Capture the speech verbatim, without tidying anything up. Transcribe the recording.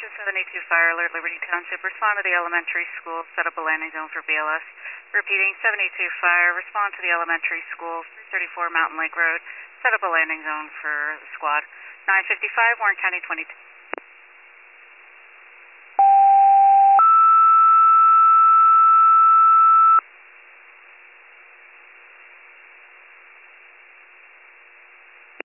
is seventy-two Fire Alert, Liberty Township. Respond to the elementary school. Set up a landing zone for B L S. Repeating, seventy-two Fire. Respond to the elementary school. three thirty-four Mountain Lake Road. Set up a landing zone for the squad. nine fifty-five, Warren County twenty-two.